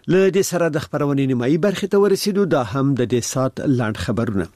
له دې سره د خبرونې نیمایي برخې ته ورسېدو. دا هم د دې سات لاند خبرونه.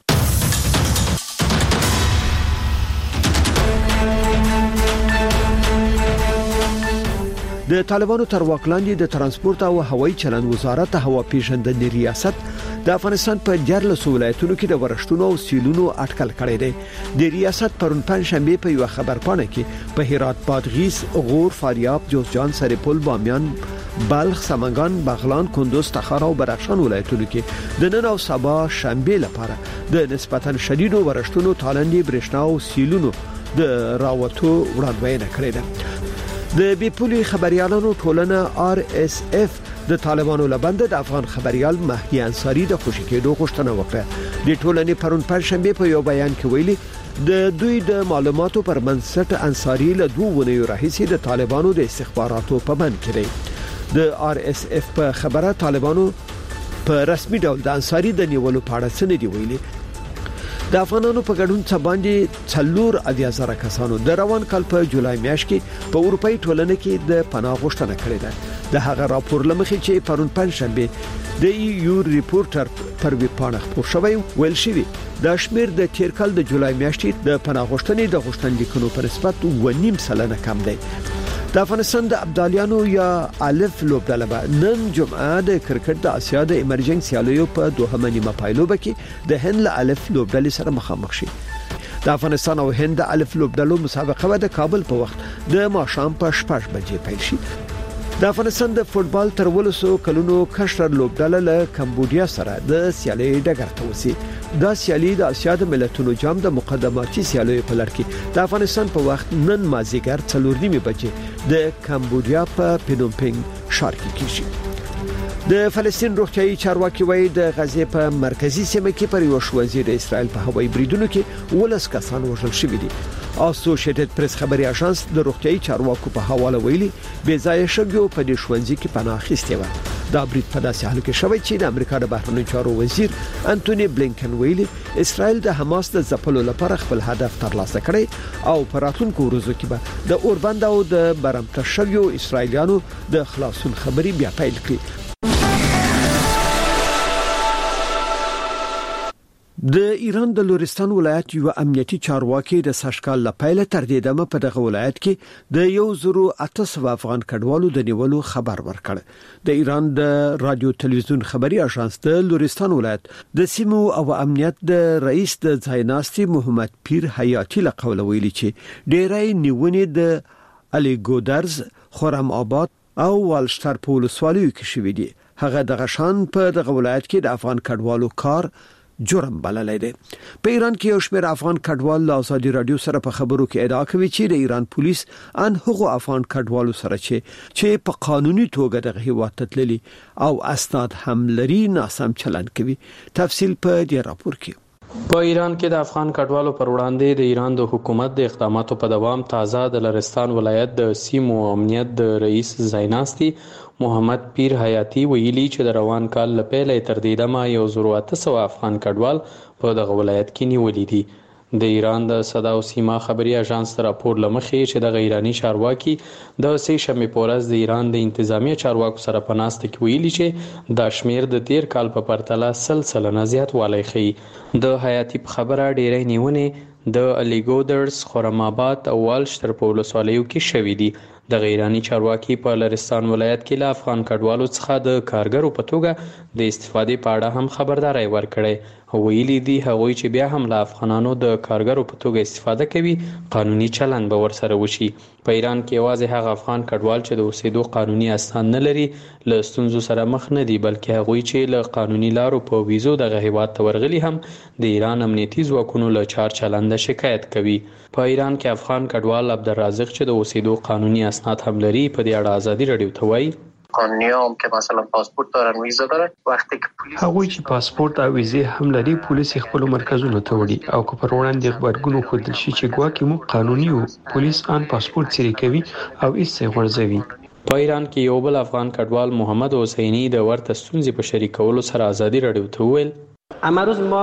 د طالبانو تر واک لاندې د ترانسپورت او هوایي چلند وزارت هوا پیژندنې ریاست د افغانستان په 14 ولایتونو کې د ورښتونو او سیلونو اټکل کړی دی. د ریاست پرون پنځشنبه په یو خبرپاڼه کې په هرات، بادغیس، غور، فاریاب، جوزجان، سرپل، بامیان، بلخ، سمنگان، بغلان، کندوز، تخار او بدخشان ولایتونو کې د نن او سبا شنبه لپاره د نسبتا شدیدو ورښتونو، تالندې، برېښنا او سیلونو د راوتو وړاندوینه کړې ده. د بیپولي خبريالانو ټولنه RSF د طالبانو لبنده د افغان خبريال مهدي انصاری د خوشی کېدو غوښتنه وکړه. د ټولنې پرون پنځشنبه په یو بیان کې ویلي د دوی د معلوماتو پر بنسټ انصاری له 2 ونیو راهیسې د طالبانو د استخباراتو په بند کې دی. د RSF په خبره طالبانو په رسمي ډول د انصاری د نیولو په اړه څه نه دی ویلي. د افغانانو په ګډون څخه باندې 4,000 کسانو د روان کال په جولای میاشت کې په اروپאי ټولنه کې د پناه غوښتنه کړې ده. د هغه راپور لمخې چې پرون پنځشنبه د EU ریپورټر پر ویبپاڼه خپور شوی ویل شوی د شمیر د تیر کال د جولای میاشتې د پناه غوښتنې د غوښتنلیکونو په نسبت 2.5% کم دی. د افغانستان د ابدالیانو یا الف لوبډله نن جمعه د کرکټ د اسیا د ایمرجنس سیالیو په دوهمه نیمه پایلوبه کې د هند الف لوبډلې سره مخامخ شي. د افغانستان او هند الف لوبډلو مسابقه د کابل په وخت د ماښام په 6 بجې پیل شي. د افغانستان د فوتبال تر 200 کلونو کشر لوبډله له کمبودیا سره د سیالي ډګر ته وسی. دا سیالي د اسیا د ملتونو جام د مقدماتي سیالیو په لړ کې د افغانستان په وخت نن مازیګر 4:30 بجې د کمبودیا په پینومپنګ ښار کې کیږي. د فلسطین روغتیايي چارواکي وایي د غزې په مرکزی سیمه کې پر یو شوازي د اسرائیل په هوایي بریدونو کې 12 کسان وژل شوي دي. اسوسییټډ پریس خبري اژانس د روغتیايي چارواکو په حواله ویلي بې ځای شګو په دې شوازي کې پناه اخیستې و. دا برید په داسې حال کې شوی چې د امریکا د بهرنیو چارو وزیر انټونی بلینکن ویلي اسرائیل د حماس د ځپلو لپاره خپل هدف ترلاسه کړی او په راتلونکو ورځو کې به د اوربند او د برمته شویو اسرائیلیانو د خلاصون خبري بیا پیل کړي. د ایران د لورستان ولایت یو امنیتي چارواکي د سشکال لپاره تر دې دمه په دغه ولایت کې د 1,800 افغان کډوالو د نیولو خبر ورکړ. د ایران د رادیو تلویزیون خبري اژانس د لورستان ولایت د سیمو او امنیت د رئیس د ځایناستي محمد پیر حیاتی له قوله ویلي چې ډېرای نیونې د علي ګودرز، خرم آباد او والشتر په ولسوالیو کې شوې دي. هغه د غشان په دغه ولایت کې د افغان کډوالو کار جرم بللی دی. په ایران کې یو شمېر افغان کډوال له ازادي رادیو سره په خبرو کې ادعا کوي چې د ایران پولیس ان هغو افغان کډوالو سره چې په قانوني توګه دغه هیواد ته تللي او اسناد هم لري ناسم چلند کوي. تفصیل په دې راپور کې. په ایران کې د افغان کډوالو پر وړاندې د ایران د حکومت د اقداماتو په دوام تازه د لرستان ولایت د سیمو امنیت د رئیس ځایناستي محمد پیر حیاتی ویلي چې د روان کال له پیله تر دې دمه 1,800 افغان کډوال په دغه ولایت کې نیولي دي. د ایران د صدا او سیما خبري اژانس راپور لمخې چې د ایرانی چارواکي د سې شنبې په ورځ د ایران د انتظامیه چارواکو سره په ناسته کې ویلي چې د شمیر د تیر کال په پرتله سلسله زیات والی ښيي. د حیاتی په خبره ډېرې نیونې د علي ګودرز، خرم آباد او والشتر په ولسوالیو کې شوي دي. د ایرانی چارواکي په لرستان ولایت کې له افغان کډوالو څخه د کارګرو په توګه د استفادې په اړه هم خبرداري ورکړې. ویلي دي هغوی چې بیا هم له افغانانو د کارګرو په توګه استفاده کوي قانوني چلند به ورسره وشي. په ایران کې یوازې هغه افغان کډوال چې د اوسېدو قانوني اسناد نه لري له ستونزو سره مخ نه دي، بلکې هغوی چې له قانوني لارو په ویزو دغه هیواد ته ورغلي هم د ایران امنیتي ځواکونو له چار چلنده شکایت کوي. په ایران کې افغان کډوال عبدالرازق چې د اوسېدو قانوني اسناد هم لري په دې اړه ازادي رادیو ته وایي قانونی هم که مثلا پاسپورت دارن ویزا دارن وقتی که پلیس هغوی چې پاسپورت او ویزې هم لري پولیس خپل مرکزونو ته وړي او که پر وړاندې خبرګون ښودل شي چې ګواکې مو قانوني وو پولیس ان پاسپورت سری کوي او ایسه غورځوي. په ایران کې یو بل افغان کډوال محمد حسینی د ورته ستونزې په شریکولو سره ازادي رادیو ته وویل امروز ما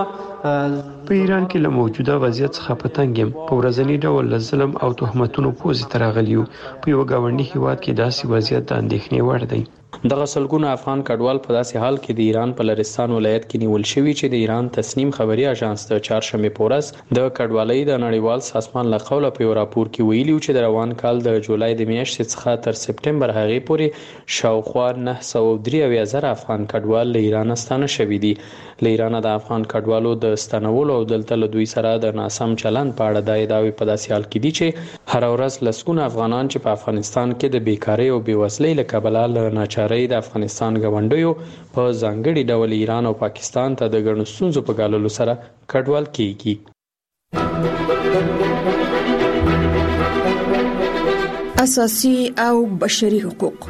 په ایران کې له موجوده وضعیت څخه په تنګ یم. په ورځني ډول له ظلم او تهمتونو پوزې ته راغلي یو. په یو ګاونډي هیواد کې داسې وضعیت د اندېښنې وړ دی. دغه سلګونه افغان کډوال په داسې حال کې د ایران په لرستان ولایت کې نیول شوي چې د ایران تسنیم خبري اژانس د چهارشنبه په ورځ د کډوالۍ د نړیوال سازمان له قوله په راپور کې ویلي چې د روان کال د جولای د میاشتې څخه تر سپټمبر هغې پورې شاوخوا 993,000 افغان کډوال له ایران ستانه شوي دي. له ایران د افغان کډوالو د ستنولو او دلته له دوی سره د ناسم چلند په اړه د ادعاوې په داسې حال کې دي چې هر ورځ لسګونه افغانان چې په افغانستان کې د بیکارۍ او بېوزلۍ له کبله له ناچارۍ د افغانستان ګاونډیو په ځانګړي ډول ایران او پاکستان ته د ګڼو ستونزو په ګاللو سره کډوال کیږي. اساسي او بشري حقوق.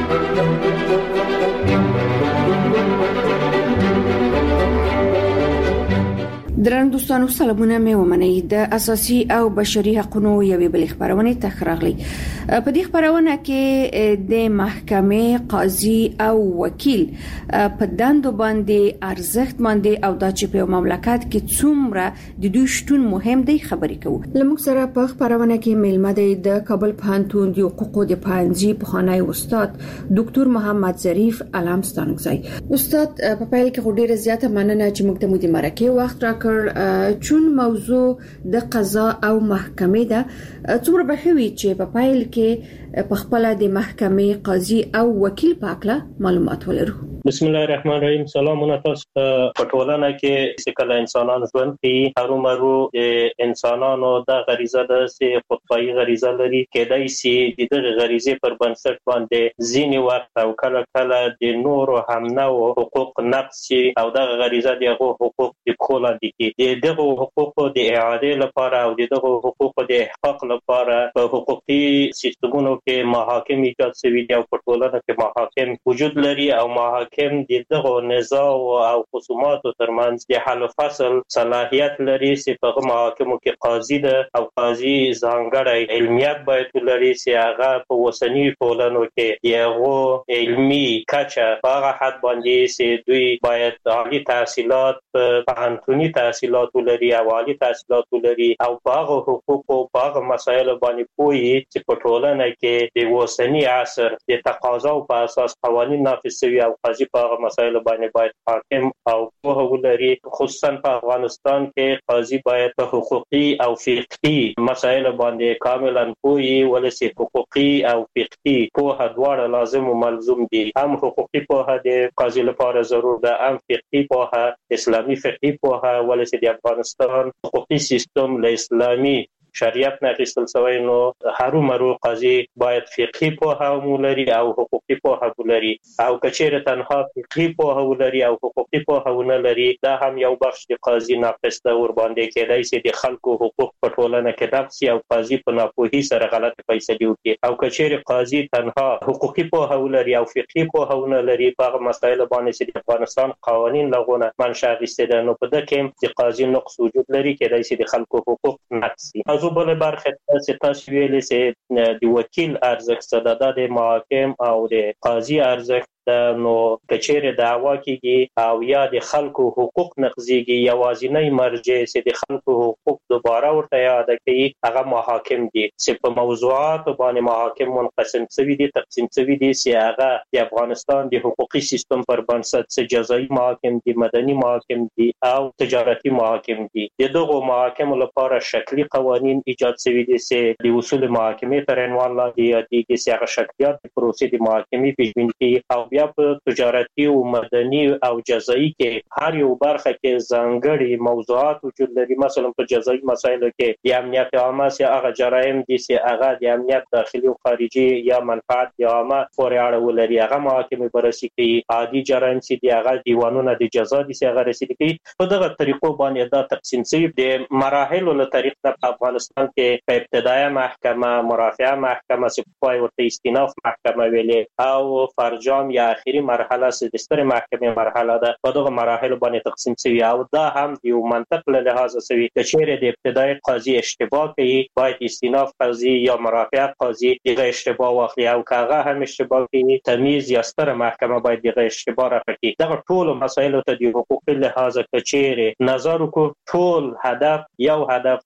درنو دوستانو سلامونه مې ومنئ. د اساسي او بشري حقوقو یوې بل خبرونه تخراغلي. په دې خبرونه کې د محکمې قاضي او وکیل په دندو باندې ارزښت باندې او د چې په مملکت کې څومره د دوی شتون مهم دی خبرې کوو. لمک سره په خبرونه کې ملمه دی د کابل پوهنتون د حقوقو د پانځي پخوانی استاد ډاکټر محمد ظریف علامستانګزی. استاد په پیل کې ډیره زیاته مننه چې موږ ته مو د مرکه وخت راکړ. چون موضوع د قضا او محکمې ده څومره بخوي چې په پایل کې په خپل د محکمې قاضي او وکیل پاکله معلومات ولرو. بسم الله الرحمن الرحیم. سلامونه تاسو ته. په ټولنه کې چې کله انسانان ژوند کوي هرومرو انسانانو د غریزه د خودپای غریزه لري کېدای شي د دغه غریزې پر بنسټ باندې ځینی وخت او کله کله د نورو همنو حقوق نقص او د غریزه دغه حقوق د کول دي دغه حقوق د اعاده لپاره او دغه حقوق د احقاق لپاره په حقوقي سیستمونو کې محاکم ایجاد شوي دي او په ټولنه کې محاکم وجود لري او محاکم دغه نزاع او خصومات ترمنځ د حل و فصل صلاحیت لري چې په محاکمو کې قاضي ده او قاضي ځانګړی علمیت باید لري چې هغه په وسنی ټولنو کې یو علمي کچه په هغه حد باندې چې دوی باید عالی تحصیلات پوهنتوني تحصیلات لري او عالی تحصیلات لري او په هغه حقوق او په هغه مسایل باندې پوهی چې په ټولنه کې د وسنی عصر د تقاضا په اساس قوانین نافذ شوي او قاضي په هغه مسایل باندې باید حاکم او پوهه ولري. خصوصا په افغانستان کې قاضي باید په حقوقي او فقهي مسایل باندې کاملا پوهی ولسی. حقوقي او فقهي پوهه دواړه لازم او ملزوم دي. هم حقوقي پوهه د قاضي لپاره ضرور ده هم فقهي پوهه اسلامي فقهي پوهه ولسی. د افغانستان حقوقي سیستم له اسلامي شریعت نه اخیستل شوی نو هرومرو قاضي باید فقهي پوهه ولري او حقوقي پوهه ولري او کچېره تنها فقهي پوهه ولري او حقوقي پوهه ونه لري دا هم یو بخش د قاضي ناقص ده ور باندې کېدای شي د خلکو حقوق په ټولنه کې نقص او قاضي په ناپوهي سره غلط فیصله وکړي او کچېره قاضي تنها حقوقي پوهه ولري او فقهي پوهه ونه لري په مسایل باندې چې د افغانستان قوانین لغونه منشأ اخیسته ده نو په دې کې د قاضي نقص وجود لري کېدای شي د خلکو حقوق نقص شي. بل برخه تاسو ویلې چې د وکیل ارزښت د محاکم او د قاضي ارزښت نو کچېره دعوا کیږي او یا د خلکو حقوق نقضيږي یوازینی مرجع چې د خلکو حقوق دوباره ورته یاد کوي هغه محاکم دي چې په موضوعات باندې محاکم منقسم شوي دي تقسیم شوي دي چې هغه د افغانستان د حقوقي سیستم پر بنسټ چې جزایي محاکم دي مدني محاکم دي او تجارتي محاکم دي. دغه محاکم لپاره شکلی قوانین ایجاد شوي دي چې د اصول محاکمې تر عنوان لاندې یادېږي چې هغه شکلیات د پروسې د محاکمې پیژندل کیږي او بیا په تجارتي او مدني او جزایي کې هر یو برخه کې ځانګړي موضوعات وجود لري. مثلا په جزایي مسایلو کې د امنیت عامه سي هغه جرایم دي چې هغه د امنیت داخلي او خارجي یا منفعت عامه پورې اړه ولري هغه محاکمې بررسي کوي. عادي جرایم چې دی هغه دیوانونه د جزا دي چې هغه رسیدي کوي. په دغه طریقو باندې دا تقسیم شوی د مراحلو له طریق په افغانستان کې په ابتدایي محکمه مرافعه محکمه چې په ورته استیناف محکمه ویلې او فرجام یا اخیری مرحله د ستر محکمې مرحله ده په دغه مراحل باندې تقسیم شوی او دا هم یو منطق له لحاظ شوی چې چیرې د ابتدایي قاضي اشتباه کوي باید استیناف قاضي یا مرافعه قاضي دغه اشتباه واخلي او کاغه هم اشتباه کوي تمیز یا ستر محکمه باید دغه اشتباه راکړي. دغه ټول مسایل ته د حقوقي لحاظ کې چیرې نظر کو ټول هدف یو هدف ده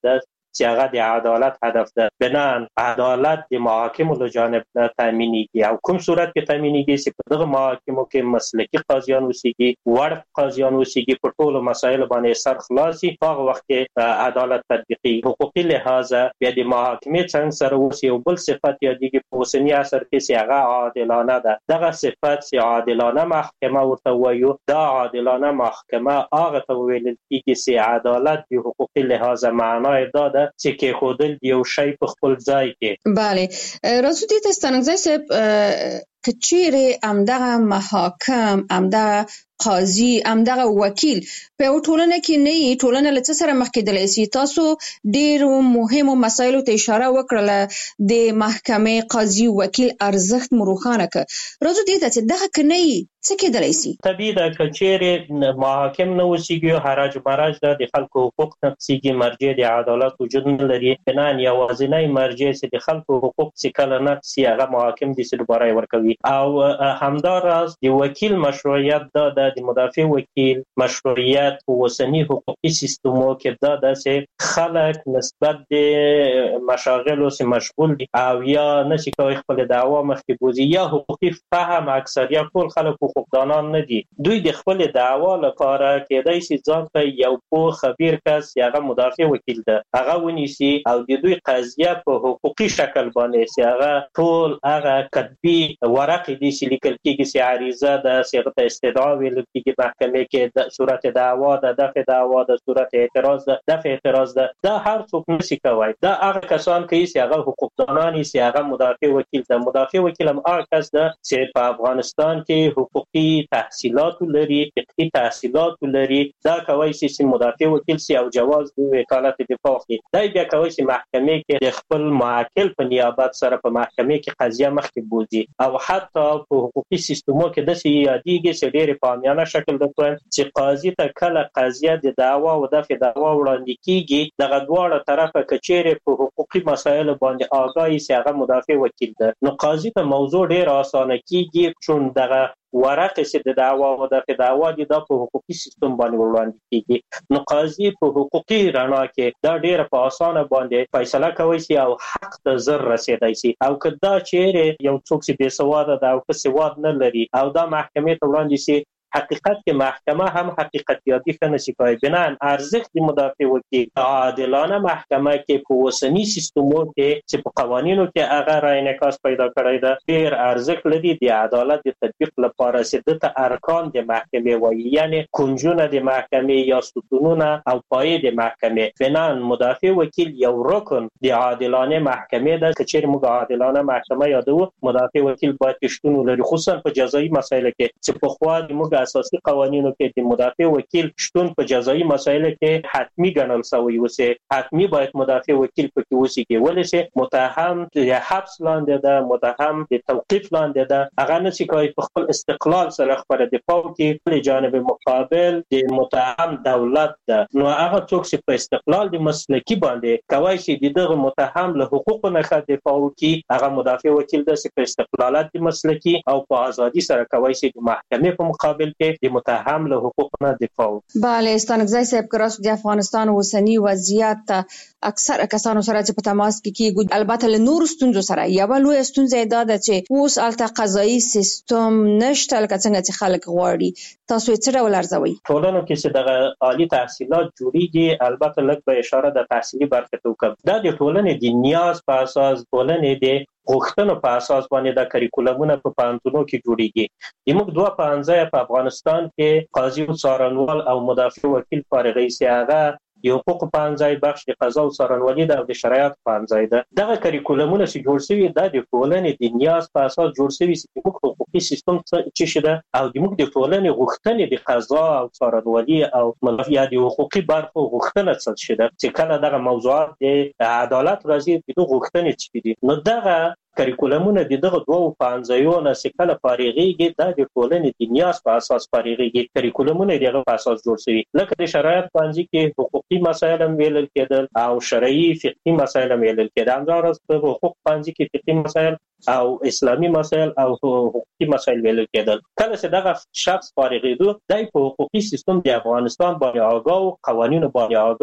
چې هغه د عدالت هدف ده. بنان عدالت د محاکمو له جانب نه تامینېږي او کوم صورت کې تامینېږي چې په دغه محاکمو کې مسلکي قاضیان اوسېږي، وړ قاضیان اوسېږي، په ټولو مسایلو باندې سر خلاصي، هغه وخت کې عدالت تطبیقي. حقوقي لحاظه بیا د محاکمې څنګه سره اوس یو بل صفت یادېږي په اوسني عصر کې چې هغه عادلانه ده. دغه صفت چې عادلانه محکمه ورته وایو، دا عادلانه محکمه هغه ته ویل کېږي چې عدالت د حقوقي لحاظه معنای دا ده چې کېښودل یو شی په خپل ځای کې. بله، راځو دې ته ستانکزی صاحب، که چیرې همدغه محاکم، همدغه قاضي، همدغه وکیل په یو ټولنه کې نه وي، ټولنه له څه سره مخ کېدلی شي؟ تاسو ډېرو مهمو مسایلو ته اشاره وکړله، د محکمې، قاضي، وکیل ارزښت مو روښانه کړ. راځو دې ته چې دغه که نه وي څه کېدلی شي؟ طبیعي ده که چیرې محاکم نه اوسېږي، حراج مرج ده، د خلکو حقوق نقضېږي، مرجع د عدالت وجود نه لري. بنان یوازینی مرجع چې د خلکو حقوق چې کله نقض شي هغه محاکم دي چې دوباره یې ورکوي. او همداراز د وکیل مشروعیت دا ده، د مدافع وکیل مشروعیت په اوسني حقوقي سیستمو کې دا ده چې خلک نسبت د مشاغلو سره مشغول دي او یا نشي کوي خپل دعوا مخکې بوزي، یا حقوقي فهم اکثریت ټول خلک حقوقدانان نه دي. دوی د خپل دعوا لپاره کېدای شي ځان ته یو پوه خبیر کس چې هغه مدافع وکیل ده هغه ونیسي او د دوی قضیه په حقوقي شکل باندې چې هغه ټول هغه کتبي ورقې دي چې لیکل کېږي چې عریضه ده، صيغه استدعا ویل کېږي محکمې کې، د صورت دعوا ده، دفع دعوا ده، صورت اعتراض ده، دفع اعتراض ده. دا هر څوک نشي کوي. دا هغه کسان کوي چې هغه حقوقدانان دي، چې هغه مدافع وکیل ده. مدافع وکیل هم هغه کس ده چې په افغانستان کې حقوقي تحصیلات لري، فقهي تحصیلات لري. دا کوي چې مدافع وکیل سي او جواز د وکالت دفاع کوي. دا بیا کوي چې محکمې کې د خپل معاکل په نیابت سره په محکمې کې قضیه مخکې بوزي. او حتی په حقوقي سیستمو کې د یادېږي چې ډېر په عامیانه شکل د چې قاضي ته کله قضیه د دعوا او دفع دعوا وړاندې کیږي، دغه دواړه طرفه کچېره په حقوقي مسایلو باندې آگاهي چې هغه مدافع وکیل ده، نو قاضي ته موضوع ډېر اسانه کیږي، چون دغه ورقه چې د دعوا او د دعوا د په حقوقي سیستم باندې وړاندې کیږي. نو قاضي په حقوقي رڼا کې دا ډېر په اسانه باندې فیصله کوي چې او حق ته زر رسیدای شي. او کدا چیرې یو څوک چې بې سواده ده او که سواد نه لري او دا محکمې ته وړاندې شي، حقیقت کې محکمه هم حقیقت یابي نشي کوي. بنان ارزښت د مدافع وکیل عادلانه محکمه کې په اوسني سیستمو کې چې په قوانینو کې هغه رای انعکاس پیدا کړی ده، ډېر ارزښت لري د عدالت د تطبیق لپاره چې د ارکان د محکمې وایي، یعنی کنجونه د محکمې یا ستونونه او پایې د محکمې. بنان مدافع وکیل یو رکن د عادلانه محکمې ده. که چیرې موږ عادلانه محکمه یادو، مدافع وکیل باید شتون ولري، خصوصا په جزایي مسایلو کې چې په خوا د موږ اساسي قوانینو کې د مدافع وکیل شتون په جزایي مسایلو کې حتمی ګڼل شوی وسه. حتمی باید مدافع وکیل پکې وسیږي، ولې چې متهم د حبس لاندې ده، متهم د توقیف لاندې ده، هغه نشي کوي په خپل استقلال سره خبره دفاع کوي. په جانب مقابل د متهم دولت ده، نو هغه څوک چې په استقلال د مسلکی باندې کوي چې دغه متهم له حقوقو نه دفاع کوي، هغه مدافع وکیل ده چې په استقلالات د مسلکی او په ازادي سره کوي چې د محکمې په مقابل کې د متهم له حقوق نه دفاع. بله، ستانکزی صاحب، که راست د افغانستان اوسنی وضعیت اکثر کسانو سره چې په تماس کې کیږي، البته له نورو ستونزو سره یوه لویه ستونزه دا ده چې اوس هلته قضایي سیستم نشته لکه څنګه چې خلک غواړي. تاسو یې څه ډول ارزوئ؟ ټولنو کې چې دغه عالي تحصیلات جوړیږي، البته لږ به اشاره د تحصیلي برخې ته وکړم. دا د ټولنې د نیاز په اساس، ټولنې د غوښتنو په اساس باندې د کریکولمونو په پوهنتونونو کې جوړیږي. موږ دوه پوهنځي په افغانستان کې قاضي او څارنوال او مدافع وکیل فارغ شي. هغه د حقوق پوهنځی بخش د قضا او څارنوالي ده او د شرایط پوهنځی ده. دغه کریکولمونه چې جوړ شوي دا د ټولنې د نیاز په اساس جوړ شوي چې موږ حقوقي سیستم څه شي ده او د موږ د ټولنې غوښتنې د قضا او څارنوالي او مدافع د حقوقي برخو غوښتنه څه شي ده، چې کله دغه موضوعات د عدالت راځي د غوښتنې څه دي. نو دغه کریکولمونه د دغه دوه پوهنځیونو چې کله فارغېږي دا د ټولنې د نیاز په اساس فارغېږي. کریکولمونه د هغه په اساس جوړ شوي، لکه د شرایط پوهنځي کې حقوقي مسایل هم ویلل کېدل او شرعي فقهي مسایل هم ویلل کېدل. همداراز په حقوق پوهنځي کې فقهي مسایل او اسلامي مسایل او حقوقي مسایل ویلل کېدل. کله چې دغه شخص فارغېدو، دای په حقوقي سیستم د افغانستان باندې آگاه او قوانینو باندې آگاه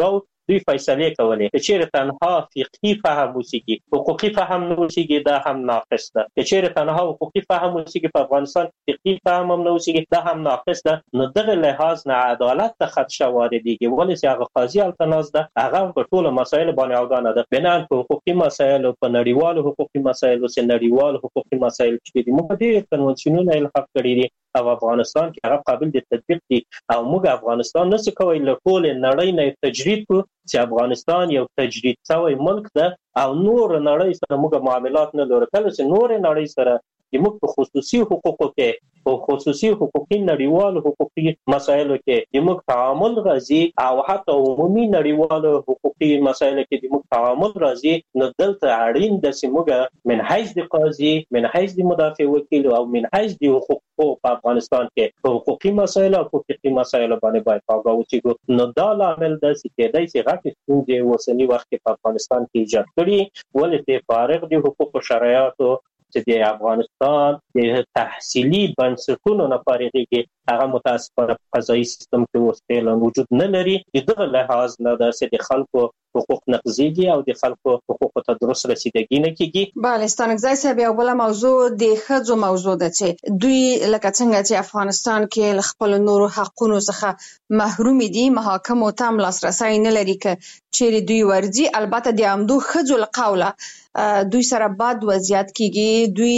دوی فیصله کولې چې چیرې تنها فقهي فهم وسیږي حقوقي فهم نه وسیږي دا هم ناقص ده چې چیرې تنها حقوقي فهم وسیږي په افغانستان فقهي فهم هم نه وسیږي دا هم ناقص ده نو دغه لحاظ نه عدالت ته خدشه واردېږي ولې چې هغه قاضي التناز ده هغه په ټولو مسایلو باندې اودانه ده بنان په حقوقي مسایلو په نړیوالو حقوقي مسایلو چې نړیوال حقوقي مسایل چې دي موږ ډېر کنونسیونونه الحاق کړي دي او افغانستان کې هغه قابل د تطبیق دي او موږ افغانستان نشو کولی له ټول نړۍ نه تجرید کړو چې افغانستان یو تجرید شوی ملک ده او نور نړۍ سره موږ معاملات نه لرو کله چې نور نړۍ سره موږ په خصوصي حقوقو کې په خصوصي حقوقي نړیوال حقوقي مسایلو کې موږ تعامل راځي او حتی عمومي نړیوال حقوقي مسایلو کې موږ تعامل راځي نو دلته اړین ده چې موږ من حیث د قاضي من حیث د مدافع وکیل او من حیث د حقوق په افغانستان کې په حقوقي مسایلو او حقوقي مسایلو باندې باید آگاه اوسو نو دا لامل ده چې کېدای شي غټې ستونزې اوسني وخت کې په افغانستان کې ایجاد کړي ولې د فارغ د حقوقو شرایطو چې د افغانستان د تحصیلي بنسټونو نه فارغېږي هغه متاسفانه په قضایي سیستم کې اوس فعلا وجود نه لري دغه لحاظ نه ده چې د خلکو حقوق نقضېږي او د خلکو حقوقو ته درست رسیدګي نه کېږي. بله ستانکزی صاحب یو بله موضوع د ښځو موضوع ده چې دوی لکه څنګه چې افغانستان کې له خپلو نورو حقونو څخه محروم دي محاکمو ته هم لاسرسی نه لري که چیرې دوی ورځي البته د همدو ښځو له قوله دوی سره بد وضعیت کیږي دوی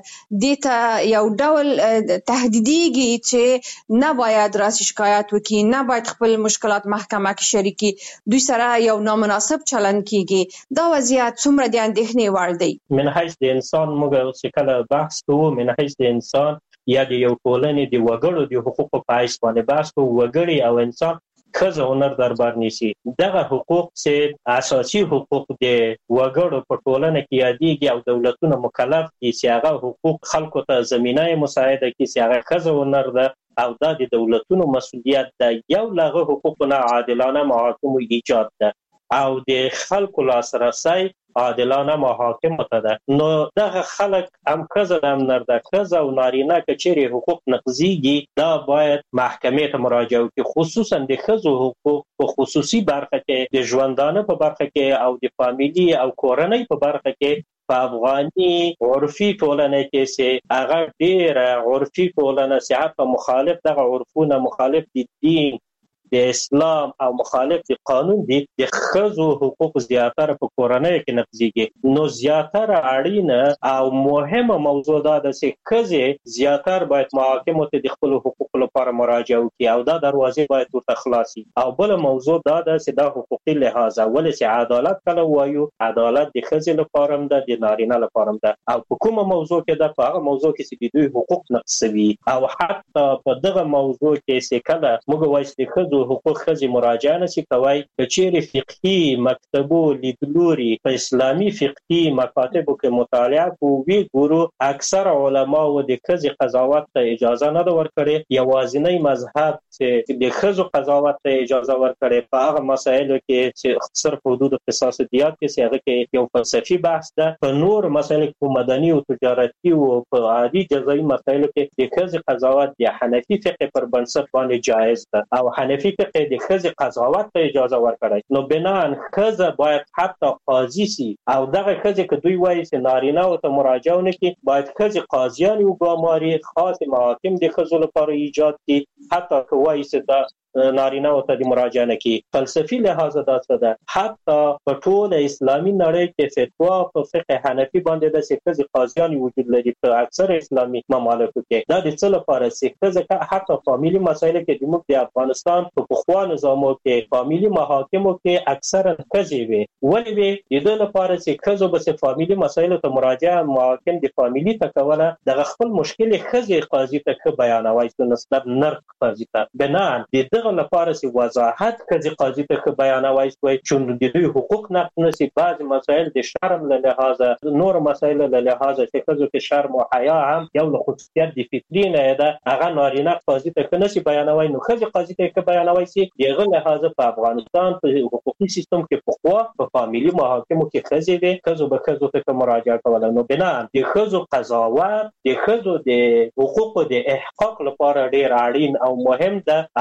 دې ته یو ډول تهدیدیږي چې نه باید راسي شکایت وکړي نه باید خپل مشکلات محکمه کې شریکي دوی سره یو نامناسب چلند کیږي دا وضعیت څومره د اندېښنې وړ دی من حیث د انسان موږ چې کله بحث کوو من حیث د انسان یا د یو ټولنې د وګړو د حقوقو په حیث باندې بحث کوو وګړي او انسان ښځه هنر دربار نیسي دغه حقوق چې اساسي حقوق د وګړو په ټولنه کې یادېږي او دولتونه مکلف دي چې هغه حقوق خلکو ته زمینه مساعده کړي چې هغه ښځه هنر ده او دا د دولتونو مسؤلیت ده یو له هغه حقوقو نه عادلانه محاکمو ایجاد ده او د خلکو لاسرسی عادلانه محاکمو ته ده نو دغه خلک هم ښځه هم نر ده ښځه او نارینه که چیرې حقوق نقضېږي دا باید محکمې ته مراجعه وکړي خصوصا د ښځو حقوق په خصوصي برخه کې د ژوندانه په برخه کې او د فامیلي او کورنۍ په برخه کې په افغاني عرفي ټولنه کې چې هغه ډېره عرفي ټولنه چې حتی مخالف دغه عرفونه مخالف د دین د اسلام او مخالف د قانون دي د ښځو حقوق زیاتره په کورنۍ کې نقضېږي نو زیاتره اړینه او مهمه موضوع دا ده چې ښځې زیاتره باید محاکمو ته د خپلو حقوقو لپاره مراجعه وکړي او دا دروازې باید ورته خلاصي او بله موضوع دا ده چې دا حقوقي لحاظه ولې چې عدالت کله وایو عدالت د ښځې لپاره هم ده د نارینه لپاره هم ده او په کومه موضوع کې ده په هغه موضوع کې چې د دوی حقوق نقض شوي او حتی په دغه موضوع کې چې کله موږ وایو چې د ښځو حقوق ښځې مراجعه نشي کوای که چیرې فقهي مکتبو لیدلوري په اسلامي فقهي مکاتبو کې مطالعه کوو وی ګورو اکثر علماو د ښځې قضاوت ته اجازه نه ده ورکړې یوازینی مذهب چې د ښځو قضاوت ته اجازه ورکړې په هغه مسایلو کې چې صرف حدود قصاص دیات کې چې هغه کې یو فلسفي بحث ده په نور مسایلو کې مدني او تجارتي او په عادي جزایي مسایلو کې د ښځې قضاوت د حنفي فقه پر بنسټ باندې جایز ده او حنفي فقه د ښځې قضاوت ته اجازه ورکړی نو بناً ښځه باید حتی قاضي سي او دغه ښځې که دوی وایي چې نارینه‌و ته مراجعه ونه کړي باید ښځې قاضیان وګماري خاص محاکم د ښځو لپاره ایجاد کړي حتی که وایي چې دا نارینه او ته د مراجعه نه کی فلسفي لحاظ دا څه ده حتی په ټول اسلامي نړۍ کې فتوا په فقه حنفي باندې د ښځې قاضیان وجود لري په اکثر اسلامي ممالکو کې دا د څه لپاره چې ښځه حتی فامیلي مسایل کې د افغانستان په پخوا نظامو کې فامیلي محاکمو کې اکثرا ښځې وي ولې وي د دې لپاره چې ښځو به فامیلي مسایل ته مراجعه محاکم د فامیلي ته کوله د خپل مشکل ښځې قاضي ته بیانوي په نسبت نر قاضي ته بنان دغه لپاره چې وضاحت ښځې قاضي ته بیانوي چې د دوی حقوق نقض نشي بعض مسایل د شرم له لحاظه نور مسایل له لحاظه چې ښځو کې شرم او حیا هم یو له خصوصیات د فطري نه ده هغه نارینه قاضي ته نشي بیانوي نو ښځې قاضي ته بیانوي چې دغه لحاظه په افغانستان په حقوقي سیستم کې پخوا په فامیلي محاکمو کې ښځې وي ښځو به ښځو ته مراجعه کوله نو بنا د ښځو قضاوت د ښځو د حقوقو د احقاق لپاره ډیر اړین او مهم ده او دا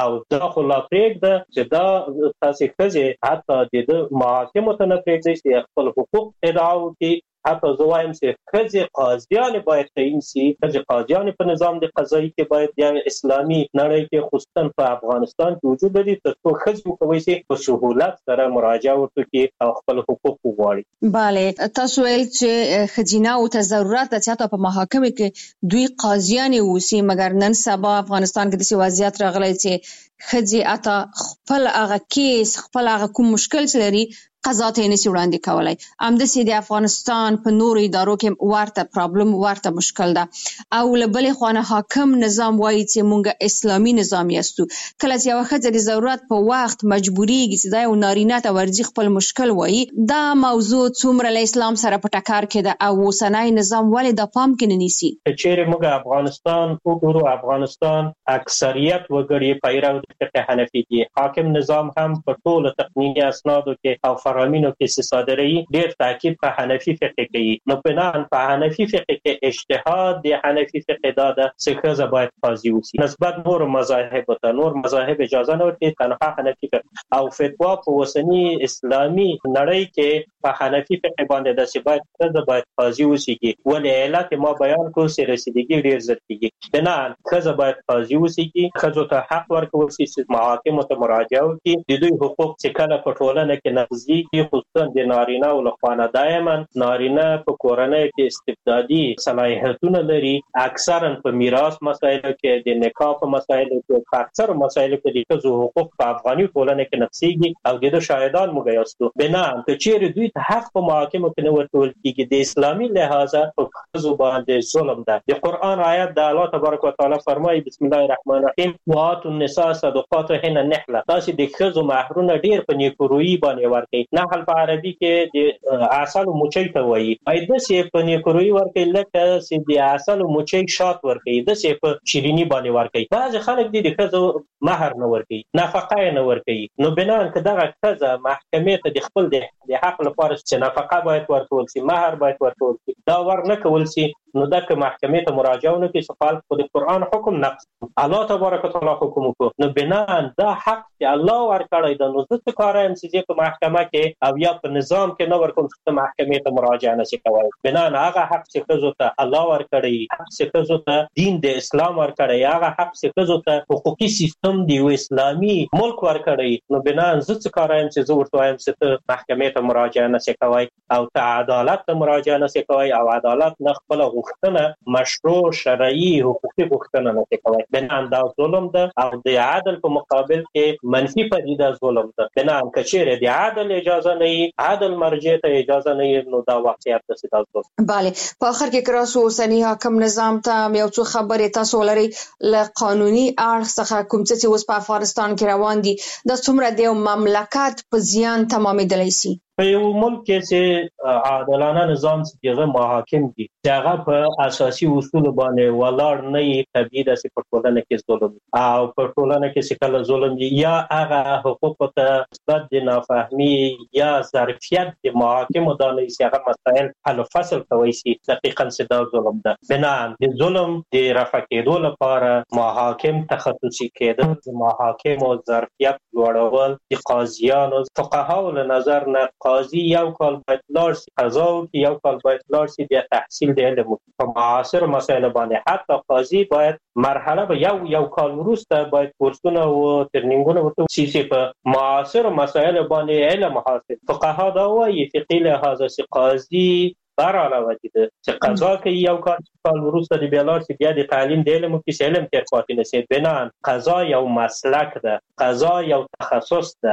خو لا پرېږده چې دا تاسې ښځې حتی د محاکمو ته نه پرېږدئ چې خپل حقوق ادعا وکړي. حتی زه وایم چې ښځې قاضیانې باید تعیین سي. ښځې قاضیانې په نظام د قضایي کې باید یا اسلامي نړۍ کې خصوصا په افغانستان کې وجود لري تر څو ښځې وکولی شي په سهولت سره مراجعه وکړي او خپل حقوق وغواړي. بله، تاسو ویل چې ښځیناو ته ضرورت ده چې حتی په محاکمو کې دوی قاضیانې اوسي، مګر نن سبا افغانستان کې داسې وضعیت راغلی چې ښځې حتی خپل هغه کیس، خپل هغه کوم مشکل چې لري قضا ته یې نشي وړاندې کولی. همداسې د افغانستان په نورو ادارو کې ورته پرابلم، ورته مشکل ده. او له بلې خوا نه حاکم نظام وایي چې موږ اسلامي نظام یاستو. کله چې یوه ښځه د ضرورت په وخت مجبوریږي چې دا یو نارینه ته ورځي خپل مشکل وایي، دا موضوع څومره له اسلام سره په ټکر کې ده او اوسنی نظام ولې د پام کې نه نیسي؟ چیرې موږ افغانستان وګورو، افغانستان اکثریت وګړي پیرو د فقه حنفي دي. حاکم نظام هم په ټولو تقنیني اسنادو کې او فرامینو کې صادروي ډېر تاکید په حنفي فقه کوي. نو بناً په حنفي فقه کې اجتهاد د حنفي فقه دا ده چې ښځه باید قاضي اوسي نسبت نور مذاهب ته. نور مذاهب اجازه نه ورکوي، تنها حنفي فقه او فتوا په اوسني اسلامي نړۍ کې په حنفي فقه باندې ده چې باید ښځه باید قاضي اوسیږي. ولې علت ما بیان کړو چې رسیدګي ډېر زر کېږي. بناً ښځه باید قاضي اوسیږي، ښځو ته حق ورکول شي چې محاکمو ته مراجعه وکړي. د دوی حقوق چې کله په ټولنه کې نقضي خصوصا د نارینه او لخوا دائما نارینه په کورنۍ کې استبدادي صلاحیتونه لري. اکثرا په میراث مسایلو کې، د نکاح په مسایلو کې، په اکثر مسایلو کې د ښځو حقوق په افغاني ټولنه کې نقضيږي او د شاهدان موږ یاستو. بنا که چیرې دوی ته حق په محاکمو کې نه ورکول کېږي، د اسلامي لحاظه په ښځو باندې ظلم ده. د قرآن آیت د الله تبارک وتعالى فرمایي بسم الله الرحمن الرحیم واتوا النساء صدقاتهن نحله. تاسو د ښځو مهرونه ډیر په نیکورویي باندې ورکړئ. نحل په عربي کې د عسل مچۍ ته وایي. داسې په نیکورویي ورکړئ لکه چې د عسل مچۍ شات ورکړئ، داسې په شیریني باندې ورکړئ. بعضې خلک دي د ښځو مهر نه ورکوي، نفقه یې نه ورکوي. نو بنا که دغه ښځه محکمې ته د خپل د حق لپاره چې نفقه باید ورکول شي، مهر باید ورکول شي، دا ور نه کول شي، نو دا که محکمې ته مراجعه ونه کړي چې خلک په د قرآن حکم نقض، الله تبارک وتعالی حکم وکړو، نو بنا دا حق چې الله ورکړی ده، نو زه څه کار یم چې په محکمه کې او یا په نظام کې نه ورکوم چې محکمې ته مراجعه نشي کولی. بنا هغه حق چې ښځو ته الله ورکړی، حق چې ښځو ته دین د اسلام ورکړی، هغه حق چې ښځو ته حقوقي سیستم د یو اسلامي ملک ورکړی، نو بنا زه څه کار یم چې زه ورته وایم چې ته محکمې ته مراجعه نشي کولی او ته عدالت ته مراجعه نشي کولی او عدالت نه خپل غوښتنه مشروع شرعي حقوقي غوښتنه نشي کولی. بنا دا ظلم ده او د عدل په مقابل کې منفي پدیده ظلم ده. بنا که چیرې د عدل اجازه نه وي، عدل مرجع ته اجازه نه وي، نو دا واقعیت ده چې دا ظلم. بله، په آخر کې کراسو اوسني حاکم نظام ته یو څو خبرې تاسو ولرئ له قانوني اړخ څخه کوم څه چې اوس په افغانستان کې روان دي، دا څومره د یو مملکت په زیان تمامېدلی شي؟ په یو ملک کې چې عادلانه نظام چې هغه محاکم دي، چې هغه په اساسي اصول باندې ولاړ نه وي، طبیعي ده چې په ټولنه کې ظلم او په ټولنه کې چې کله ظلم دي یا هغه حقوقو ته نسبت د نافهمي یا ظرفیت د محاکمو دا نه چې هغه مسایل حل و فصل کوي شي، دقیقاً چې دا ظلم ده. بنا د ظلم د رفع کېدو لپاره محاکم تخصصي کېدل، د محاکمو ظرفیت لوړول، د قاضیانو فقهاو له نظر نه قاضي یو کال باید لاړ شي قضا وکړي، یو کال باید لاړ شي بیا تحصیل د علم وکړي. په معاصر مسایلو باندې حتی قاضي باید مرحله به یو کال وروسته باید کورسونه او ترنینګونه ورته وشي چې په معاصر مسایلو باندې علم حاصل. فقها دا وایي فقهي لحاظه چې قاضي برعلاوه ده چې قضا کوي یو کال وروسته د بیا لاړ شي بیا د تعلیم د علم وکړي چې علم تېر پاتې نه شي. بنا قضا یو مسلک ده، قضا یو تخصص ده.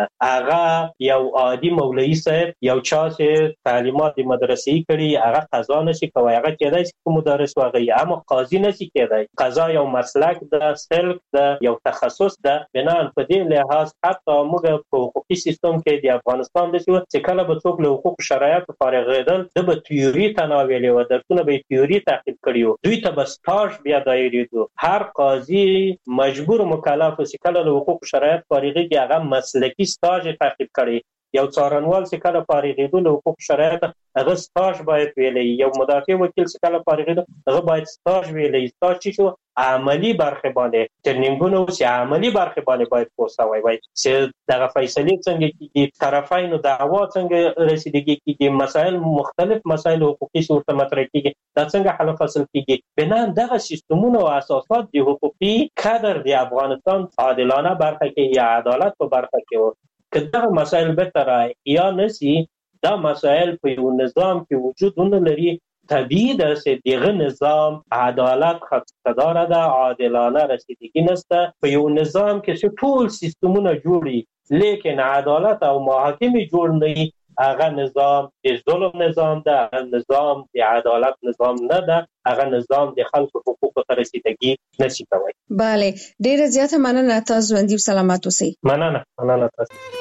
هغه یو عادي مولوي صاحب یو چا چې تعلیمات د مدرسې کړي هغه قضا نشي کولی، هغه کېدای شي که مدرس وغیرې، اما قاضي نشي کېدای. قضا یو مسلک ده، سلک ده، یو تخصص ده. بنا په دې لحاظ حتی موږ په حقوقي سیستم کې د افغانستان داسې وه چې کله به څوک له حقوقو شرایطو فارغېدل، ده به تیوري تناولې وه، درسونه به یې تیوري تعقیب کړي وو، دوی ته به سټاژ بیا دایریدو. هر قاضي مجبور مکلف و چې کله له حقوقو شرایط فارغېږي هغه مسلکي سټاژ یې تعقیب کړي. یو څارنوال چې کله فارغېدو له حقوقو شرایط هغه سټاژ باید ویلی، یو مدافع وکیل چې کله فارغېدو هغه باید سټاژ ویلی. سټاژ چې شو عملی برخه باندې ټریننګونه او عملی برخه باندې باید پوسوي وای چې دغه فیصله څنګه کیږي طرفینو دعوا څنګه رسیدګي کیږي مسائل مختلف مسائل حقوقي صورت مطرح کیږي دا څنګه حل فصل کیږي بنان دغه سیستمونه او اساسات د حقوقي قدر د افغانستان عادلانه برخه کې یا عدالت په برخه کې که دغه مسائل به تر یا نسی دا مسائل په یو نظام کې وجود نه لري طبیعي ده چې دغه نظام عدالت خدمتدار ده عادلانه رسیدگی نسته په یو نظام کې چې ټول سیستمونه جوړي لیکن عدالت او محاکمه جوړ نه هغه نظام د ظلم نظام ده نظام د عدالت نظام نه ده هغه نظام د خلکو حقوقو ته رسیدگی نشي کوي. بله ډیره زیاته مننه تاسو ژوندي سلامات اوسئ. مننه تاسو.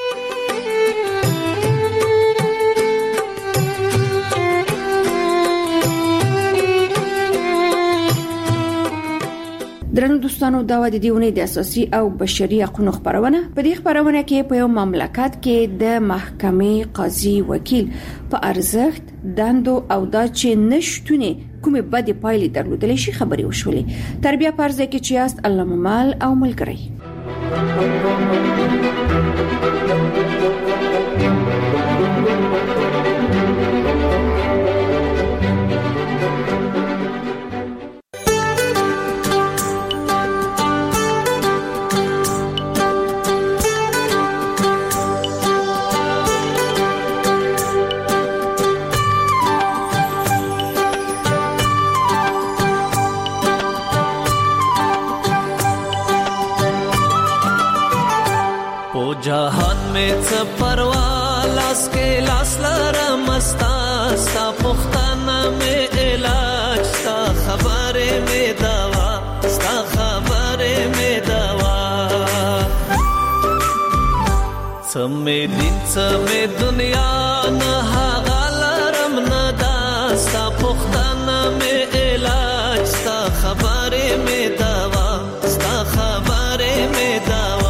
درنو دوستانو دا د دیونی د اساسي او بشري حقوقو خبرونه په دې خبرونه کې په یو مملکت کې د محکمې قاضي وکیل په ارزښت دندو او دا چې نشټونه کومه بده پایلې درلودل شي خبري وشولې تربیه پرځه کې چې است الله ممال او ملګری जहान में परवा लास के लास लरमस्ता सा पुख्ताना में इलाज सा खबरे में दवा सा खबरे में दवा समे दिन समे दुनिया न हागलरम न दा सा पुख्ताना में इलाज सा खबरे में दवा सा खबरे में दवा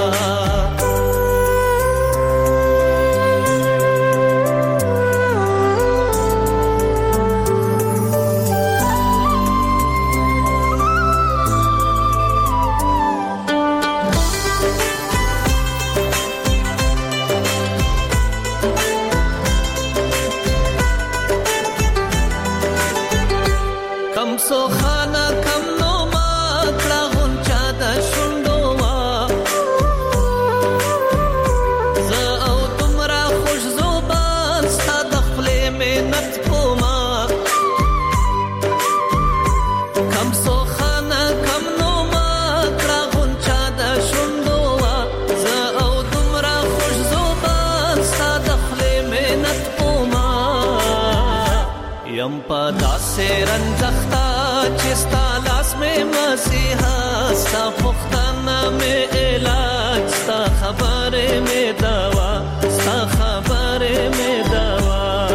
पदा से रंजख्ता चिस्ता लास में मसीहा सा पुख्ताना में इलाज सा खबरे में दवा सा खबरे में दवा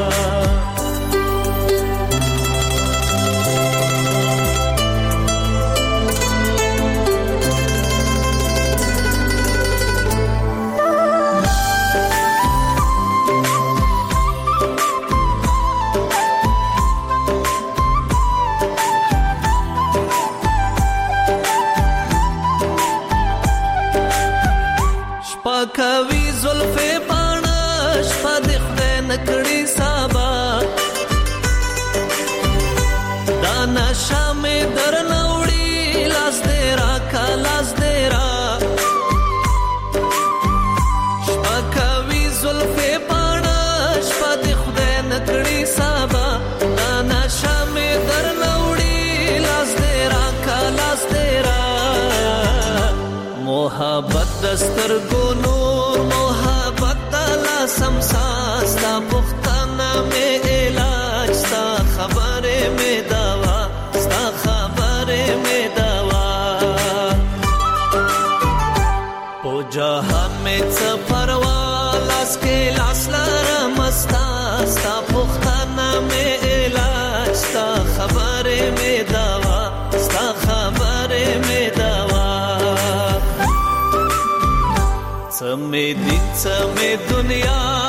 کوي زلفې پانش پد خدای نکړي سابا دانا شامه درنوړي لاس دې را کلاس دې را کوي زلفې پانش پد خدای نکړي سابا دانا شامه درنوړي لاس دې را کلاس دې را محبت دستر ګونو محبت لا سمساس تا پختانا میں علاج تا خبره میں دوا تا خبره میں دوا او جہان میں سفروا لاس کے لاس لرمستا تا پختانا میں علاج تا خبره میں دوا تا خبره میں دوا समे दिन समे दुनिया